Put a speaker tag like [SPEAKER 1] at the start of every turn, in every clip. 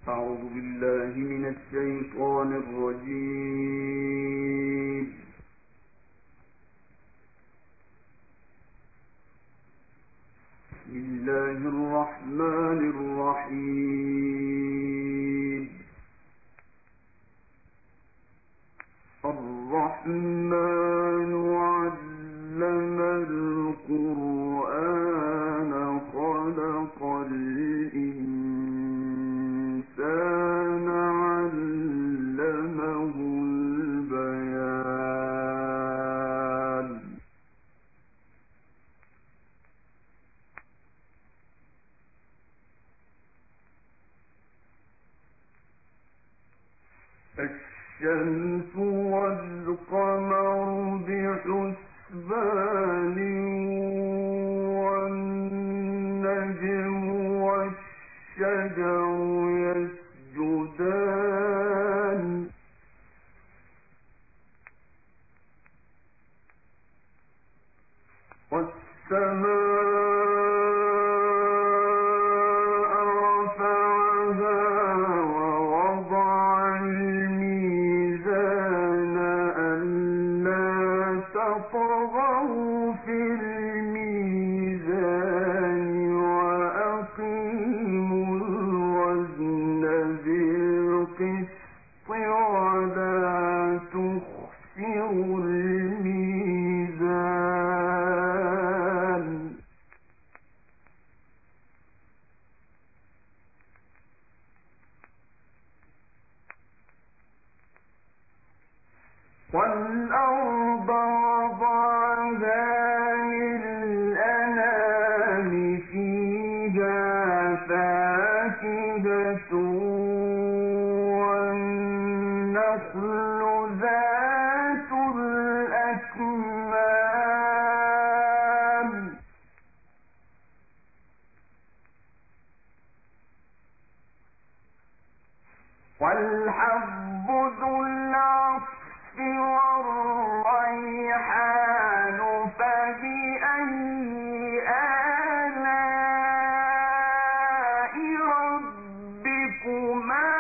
[SPEAKER 1] أعوذ بالله من الشيطان الرجيم. بسم الله الرحمن الرحيم. الرحمن علم القرآن خلق الإنسان علمه البيان. الشمس والقمر بحسبان والنجم والشجر يسجدان والسماء رفعها ووضع الميزان ألا تطغوا في الميزان وأقيموا الوزن بالقسط ولا تخسروا الميزان. والأرض وضعها للأنام فيها فاكهة والنخل ذات الأكمام والحب ذو العصف والريحان فبأي آلاء ربكما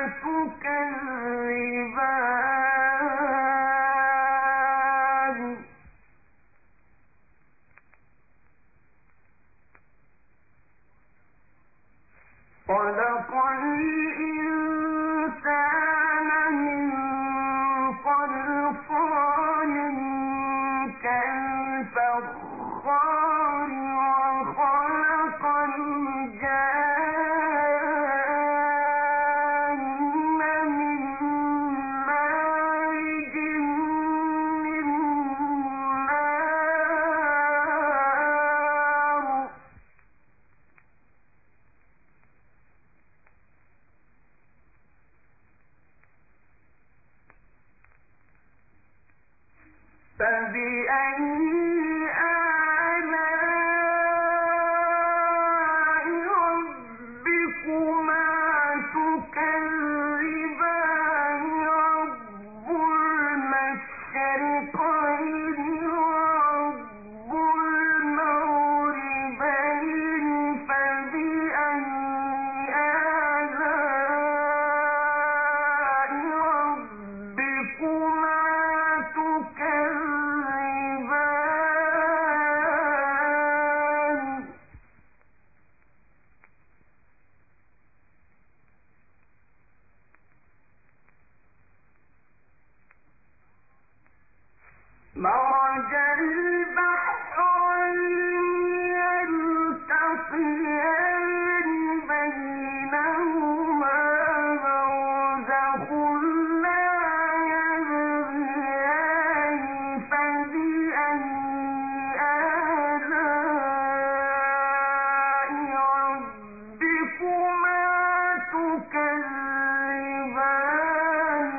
[SPEAKER 1] تكذبان. خلق الإنسان من صلصال كالفخار وخلق الجان من مارج من نار. فبأي آلاء ربكما تكذبان. رب المشرقين ورب المغربين فبأي آلاء ربكما تكذبان. مرج البحرين يلتقيان بينهما برزخ لا يبغيان فبأي آلاء ربكما تكذبان.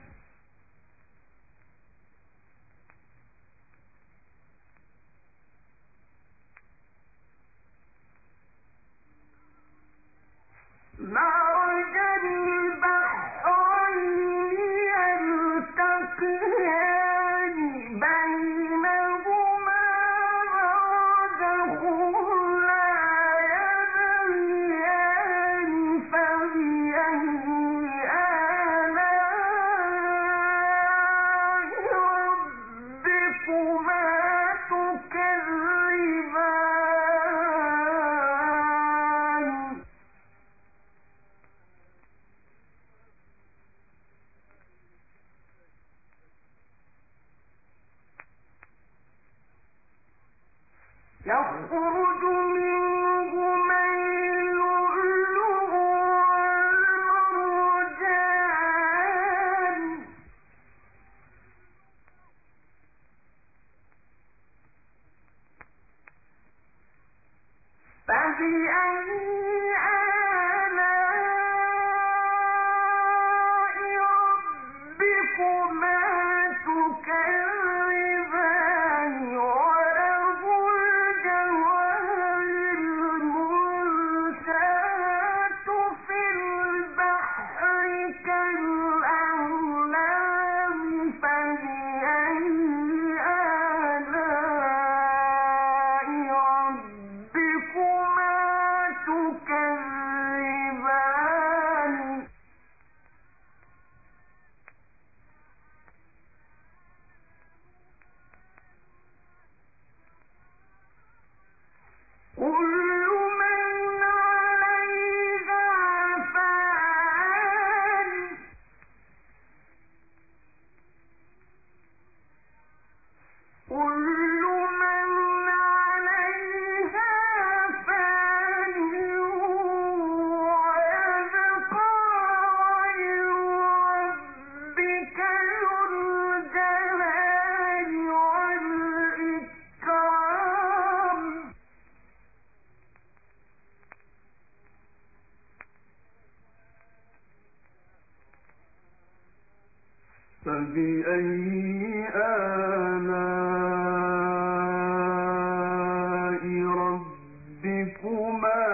[SPEAKER 1] مرج البحرين يلتقيان بينهما برزخ لا يبغيان فبأي فبأي آلاء ربكما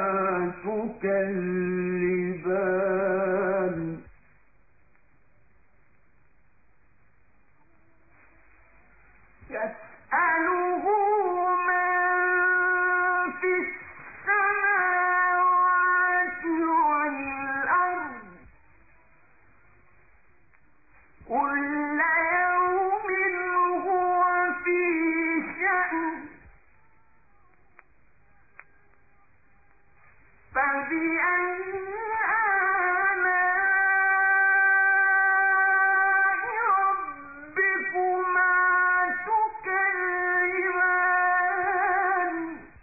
[SPEAKER 1] تكذبان يسأله من في السماوات والأرض كل يوم هو في شأن فبأي آلاء ربكما تكذبان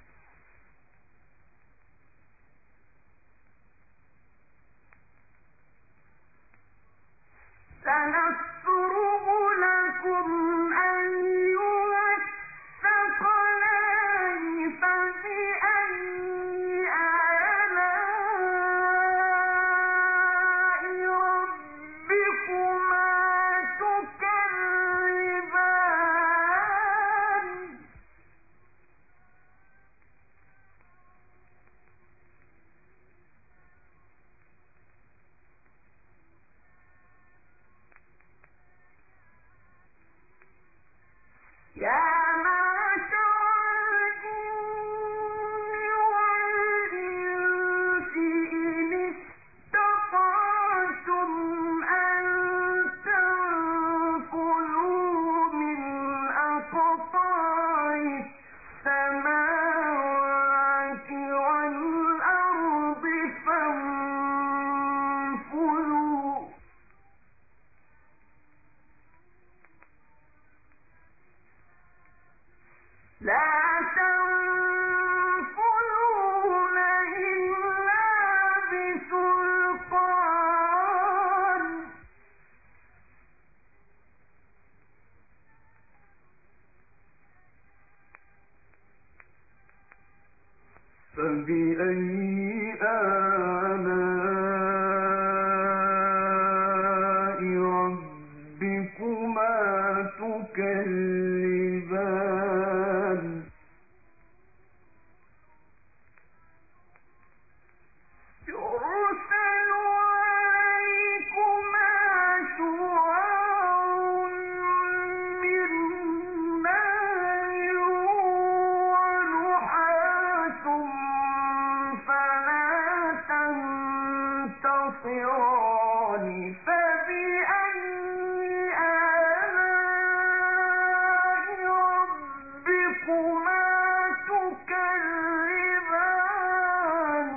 [SPEAKER 1] سنفرغ لكم أيها الثقلان فبأي آلاء ربكما تكذبان يا معشر الجن والإنس إن استطعتم أن تنفذوا من أقطار السماوات والأرض فانفذوا لا تنفذون إلا بسلطان فبأي آلاء ربكما تكذبان يرسل عليكما شواظ من نار ونحاس فلا تنتصران فبأي آلاء ربكما تكذبان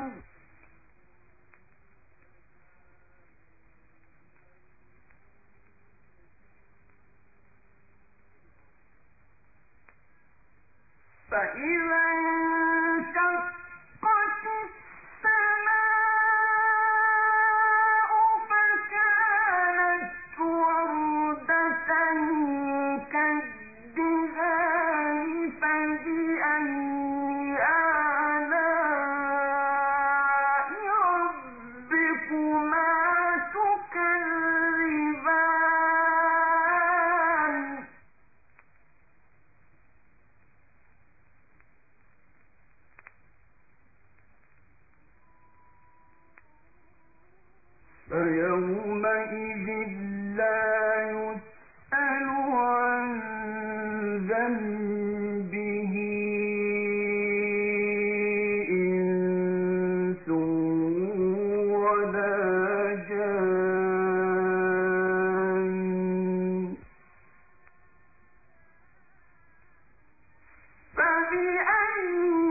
[SPEAKER 1] فإذا انشقت السماء فكانت وردة كالدهان فبأي آلاء ربكما تكذبان فيومئذ لا يسأل عن ذنبه إنس ولا جان فبأي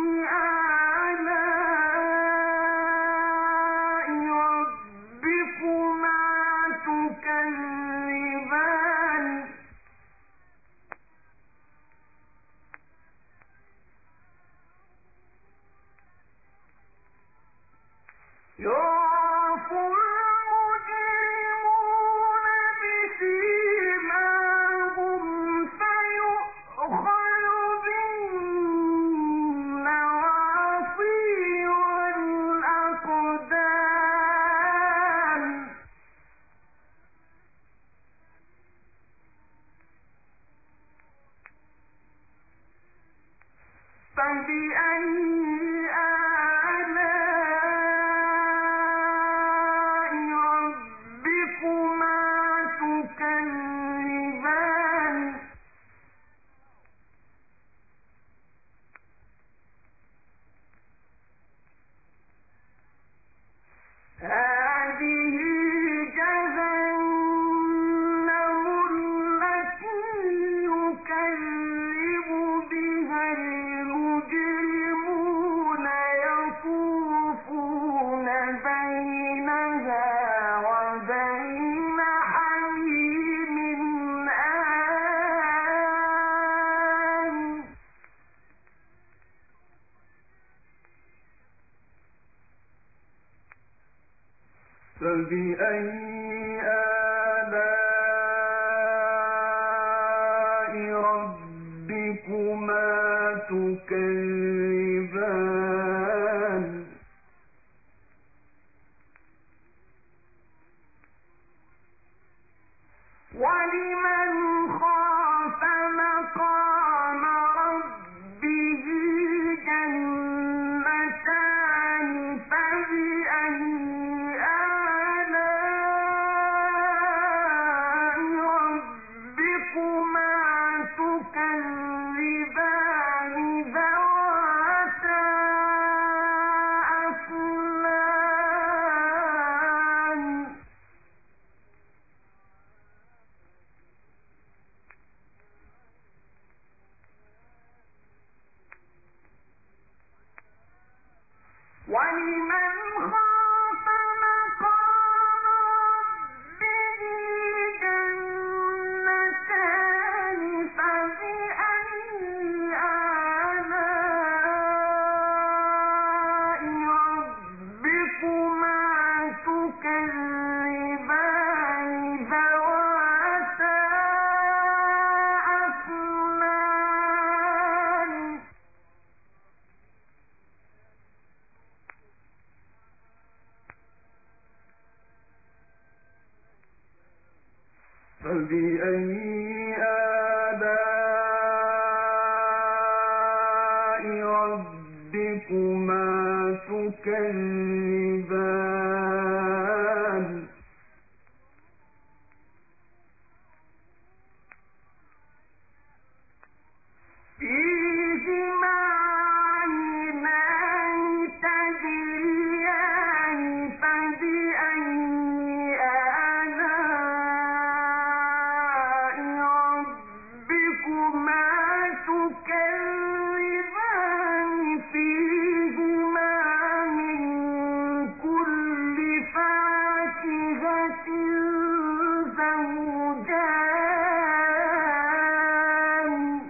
[SPEAKER 1] آلاء ربكما تكذبان فبأي آلاء ربكما تكذبان ولمن خاف مقام ربه جنتان فبأي آلاء ربكما تكذبان ذواتا أفنان ولمن خاف مقام ربه جنتان فبأي آلاء ربكما تكذبان ذواتا أفنان فبأي آلاء ربكما تكذبان فيهما عينان تجريان فبأي آلاء ربكما تكذبان فيهما من كل فاكهة زوجان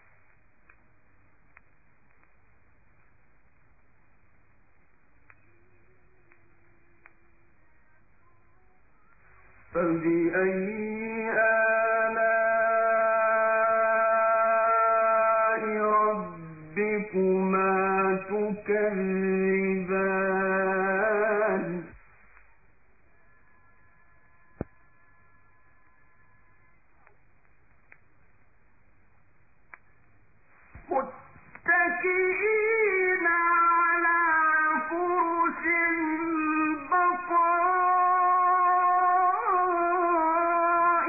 [SPEAKER 1] فبأي آلاء ربكما تكذبان متكئين على فرش بطائنها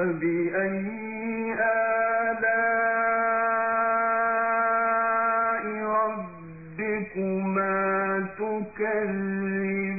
[SPEAKER 1] فبأي آلاء ربكما تكذبان